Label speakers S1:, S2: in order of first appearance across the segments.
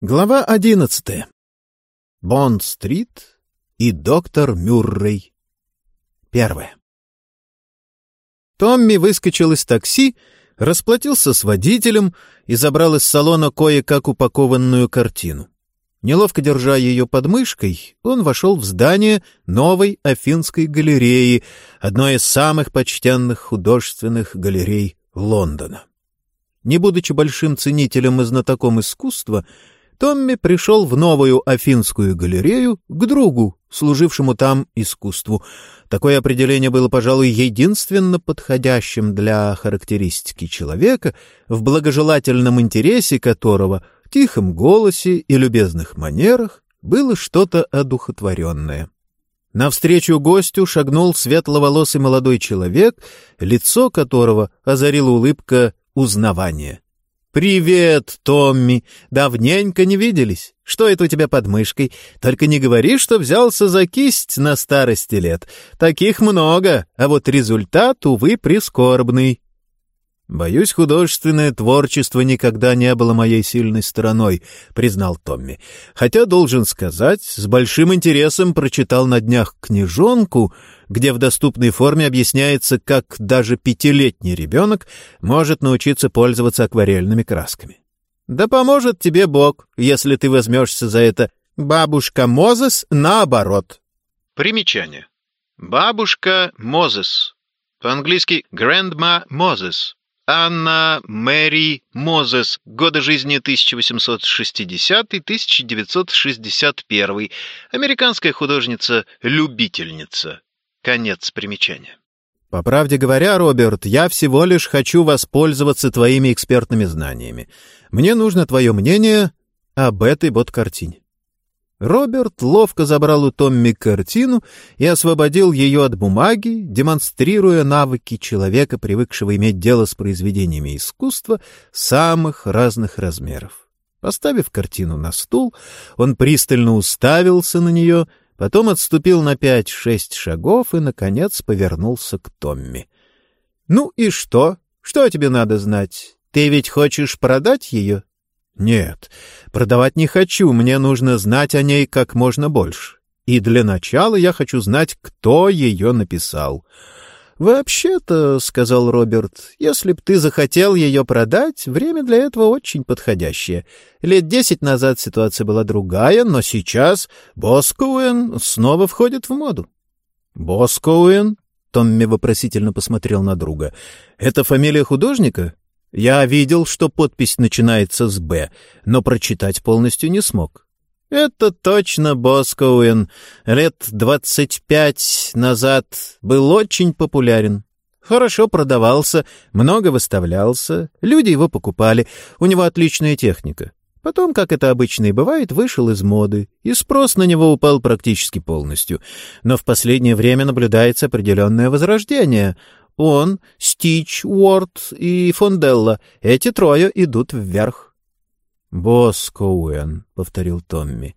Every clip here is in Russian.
S1: Глава 11. Бонд-стрит и доктор Мюррей. 1. Томми выскочил из такси, расплатился с водителем и забрал из салона кое-как упакованную картину. Неловко держа ее под мышкой, он вошел в здание новой Афинской галереи, одной из самых почтенных художественных галерей Лондона. Не будучи большим ценителем и знатоком искусства, Томми пришел в новую Афинскую галерею к другу, служившему там искусству. Такое определение было, пожалуй, единственно подходящим для характеристики человека, в благожелательном интересе которого, тихом голосе и любезных манерах было что-то одухотворенное. Навстречу гостю шагнул светловолосый молодой человек, лицо которого озарила улыбка узнавания. «Привет, Томми! Давненько не виделись. Что это у тебя под мышкой? Только не говори, что взялся за кисть на старости лет. Таких много, а вот результат, увы, прискорбный». «Боюсь, художественное творчество никогда не было моей сильной стороной», — признал Томми. «Хотя, должен сказать, с большим интересом прочитал на днях книжонку, где в доступной форме объясняется, как даже 5-летний ребенок может научиться пользоваться акварельными красками. Да поможет тебе Бог, если ты возьмешься за это. Бабушка Мозес наоборот». Примечание. Бабушка Мозес. По-английски «Grandma Moses». Анна Мэри Мозес. Годы жизни 1860-1961. Американская художница-любительница. Конец примечания. «По правде говоря, Роберт, я всего лишь хочу воспользоваться твоими экспертными знаниями. Мне нужно твое мнение об этой вот картине». Роберт ловко забрал у Томми картину и освободил ее от бумаги, демонстрируя навыки человека, привыкшего иметь дело с произведениями искусства самых разных размеров. Поставив картину на стул, он пристально уставился на нее, потом отступил на 5-6 шагов и, наконец, повернулся к Томми. «Ну и что? Что тебе надо знать? Ты ведь хочешь продать ее?» «Нет, продавать не хочу, мне нужно знать о ней как можно больше. И для начала я хочу знать, кто ее написал». «Вообще-то, — сказал Роберт, — если б ты захотел ее продать, время для этого очень подходящее. Лет 10 назад ситуация была другая, но сейчас Боскоуэн снова входит в моду». «Боскоуэн?» — Томми вопросительно посмотрел на друга. «Это фамилия художника? Я видел, что подпись начинается с «Б», но прочитать полностью не смог». «Это точно Боскоуэн. Лет 25 назад был очень популярен. Хорошо продавался, много выставлялся, люди его покупали, у него отличная техника. Потом, как это обычно и бывает, вышел из моды, и спрос на него упал практически полностью. Но в последнее время наблюдается определенное возрождение. Он, Стич, Уорд и Фонделла — эти трое идут вверх». «Боскоуэн», — повторил Томми.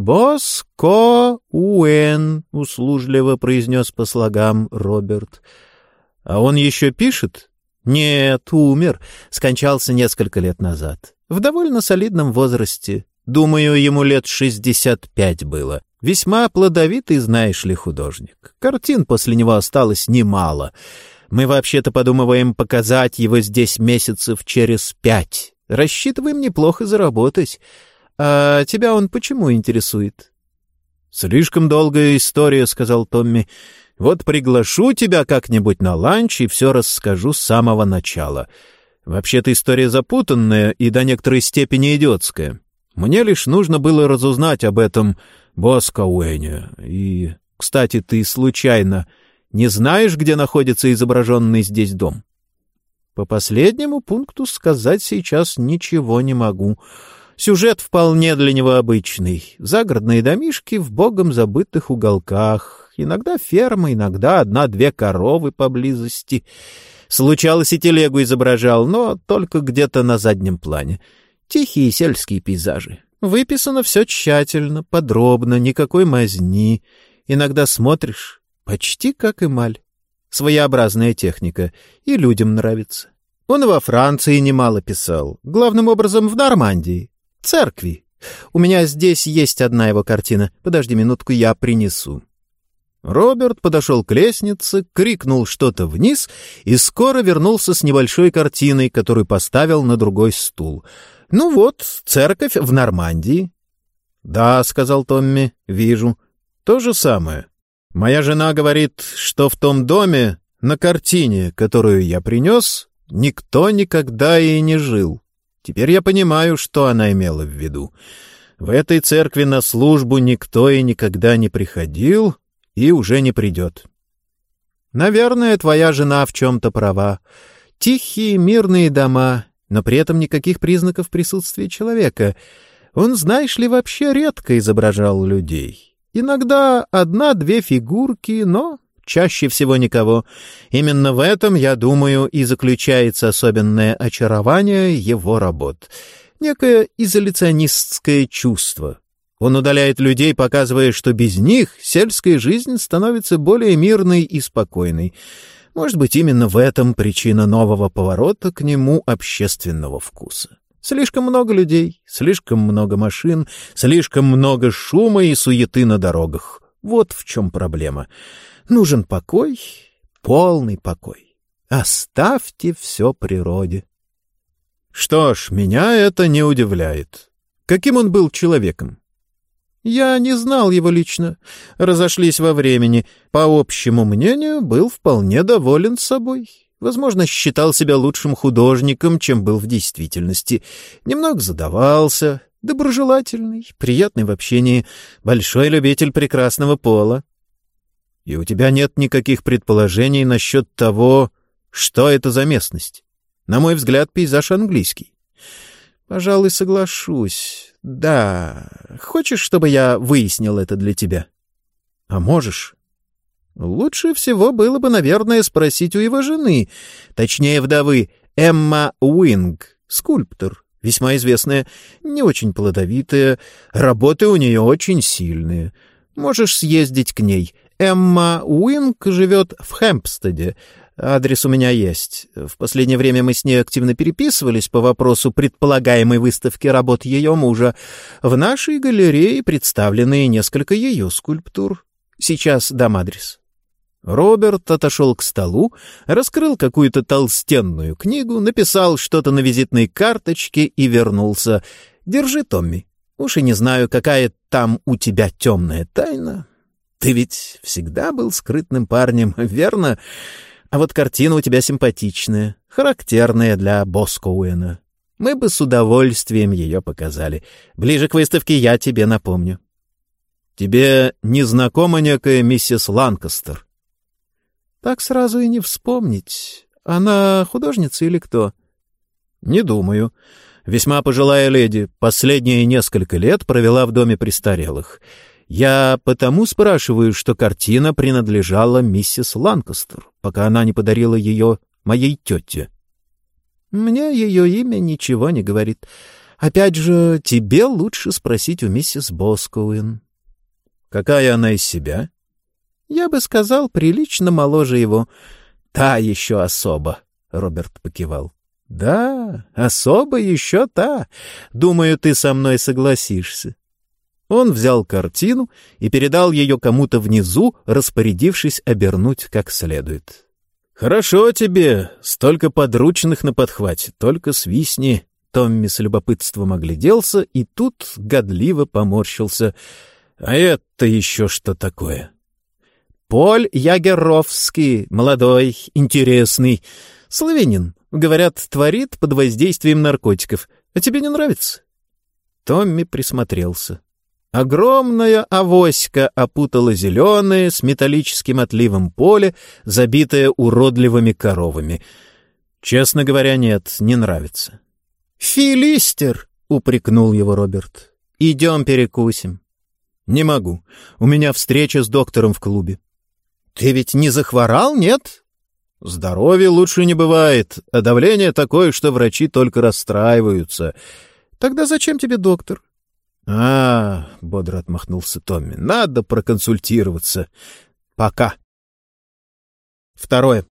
S1: «Боскоуэн», — услужливо произнес по слогам Роберт. «А он еще пишет?» «Нет, умер. Скончался несколько лет назад. В довольно солидном возрасте. Думаю, ему лет 65 было. Весьма плодовитый, знаешь ли, художник. Картин после него осталось немало. Мы вообще-то подумываем показать его здесь месяцев через 5. Рассчитываем неплохо заработать. А тебя он почему интересует?» «Слишком долгая история», — сказал Томми. «Вот приглашу тебя как-нибудь на ланч и все расскажу с самого начала. Вообще-то история запутанная и до некоторой степени идиотская. Мне лишь нужно было разузнать об этом Боскоуэне. И, кстати, ты случайно не знаешь, где находится изображенный здесь дом?» «По последнему пункту сказать сейчас ничего не могу. Сюжет вполне для него обычный. Загородные домишки в богом забытых уголках. Иногда ферма, иногда 1-2 коровы поблизости. Случалось, и телегу изображал, но только где-то на заднем плане. Тихие сельские пейзажи. Выписано все тщательно, подробно, никакой мазни. Иногда смотришь, почти как эмаль. Своеобразная техника, и людям нравится. Он и во Франции немало писал, главным образом в Нормандии. Церкви, У меня здесь есть одна его картина. Подожди минутку, я принесу». Роберт подошел к лестнице, крикнул что-то вниз и скоро вернулся с небольшой картиной, которую поставил на другой стул. «Ну вот, церковь в Нормандии». «Да», — сказал Томми, — «вижу. То же самое. Моя жена говорит, что в том доме, на картине, которую я принес, никто никогда и не жил. Теперь я понимаю, что она имела в виду. В этой церкви на службу никто и никогда не приходил и уже не придет». «Наверное, твоя жена в чем-то права. Тихие, мирные дома, но при этом никаких признаков присутствия человека. Он, знаешь ли, вообще редко изображал людей. Иногда одна-две фигурки, но чаще всего никого. Именно в этом, я думаю, и заключается особенное очарование его работ. Некое изоляционистское чувство. Он удаляет людей, показывая, что без них сельская жизнь становится более мирной и спокойной. Может быть, именно в этом причина нового поворота к нему общественного вкуса. Слишком много людей, слишком много машин, слишком много шума и суеты на дорогах. Вот в чем проблема. Нужен покой, полный покой. Оставьте все природе. Что ж, меня это не удивляет. Каким он был человеком? Я не знал его лично. Разошлись во времени. По общему мнению, был вполне доволен собой. Возможно, считал себя лучшим художником, чем был в действительности. Немного задавался, доброжелательный, приятный в общении, большой любитель прекрасного пола. И у тебя нет никаких предположений насчет того, что это за местность? На мой взгляд, пейзаж английский. Пожалуй, соглашусь. Да. Хочешь, чтобы я выяснил это для тебя? А можешь? Лучше всего было бы, наверное, спросить у его жены, точнее, вдовы, Эмма Уинг, скульптор, весьма известная, не очень плодовитая, работы у нее очень сильные. Можешь съездить к ней. Эмма Уинг живет в Хэмпстеде. Адрес у меня есть. В последнее время мы с ней активно переписывались по вопросу предполагаемой выставки работ ее мужа. В нашей галерее представлены несколько ее скульптур. Сейчас дам адрес». Роберт отошел к столу, раскрыл какую-то толстенную книгу, написал что-то на визитной карточке и вернулся. «Держи, Томми. Уж и не знаю, какая там у тебя темная тайна. Ты ведь всегда был скрытным парнем, верно? А вот картина у тебя симпатичная, характерная для Боскоуэна. Мы бы с удовольствием ее показали. Ближе к выставке я тебе напомню». «Тебе не знакома некая миссис Ланкастер?» «Так сразу и не вспомнить. Она художница или кто?» «Не думаю. Весьма пожилая леди. Последние несколько лет провела в доме престарелых. Я потому спрашиваю, что картина принадлежала миссис Ланкастер, пока она не подарила ее моей тете». «Мне ее имя ничего не говорит. Опять же, тебе лучше спросить у миссис Боскоуэн». «Какая она из себя?» «Я бы сказал, прилично моложе его». «Та еще особа», — Роберт покивал. «Да, особа еще та. Думаю, ты со мной согласишься». Он взял картину и передал ее кому-то внизу, распорядившись обернуть как следует. «Хорошо тебе, столько подручных на подхвате, только свистни». Томми с любопытством огляделся и тут годливо поморщился. «А это еще что такое?» «Поль Ягеровский, молодой, интересный. Славянин, говорят, творит под воздействием наркотиков. А тебе не нравится?» Томми присмотрелся. Огромная авоська опутала зеленое с металлическим отливом поле, забитое уродливыми коровами. «Честно говоря, нет, не нравится». «Филистер!» — упрекнул его Роберт. «Идем перекусим». «Не могу. У меня встреча с доктором в клубе». «Ты ведь не захворал, нет?» «Здоровья лучше не бывает, а давление такое, что врачи только расстраиваются». «Тогда зачем тебе доктор?» Бодро отмахнулся Томми, — надо проконсультироваться. Пока. 2.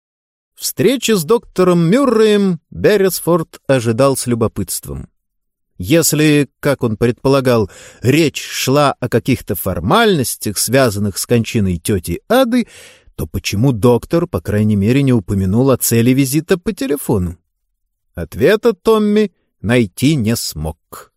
S1: Встречи с доктором Мюрреем Берресфорд ожидал с любопытством. Если, как он предполагал, речь шла о каких-то формальностях, связанных с кончиной тети Ады, то почему доктор, по крайней мере, не упомянул о цели визита по телефону? Ответа Томми найти не смог.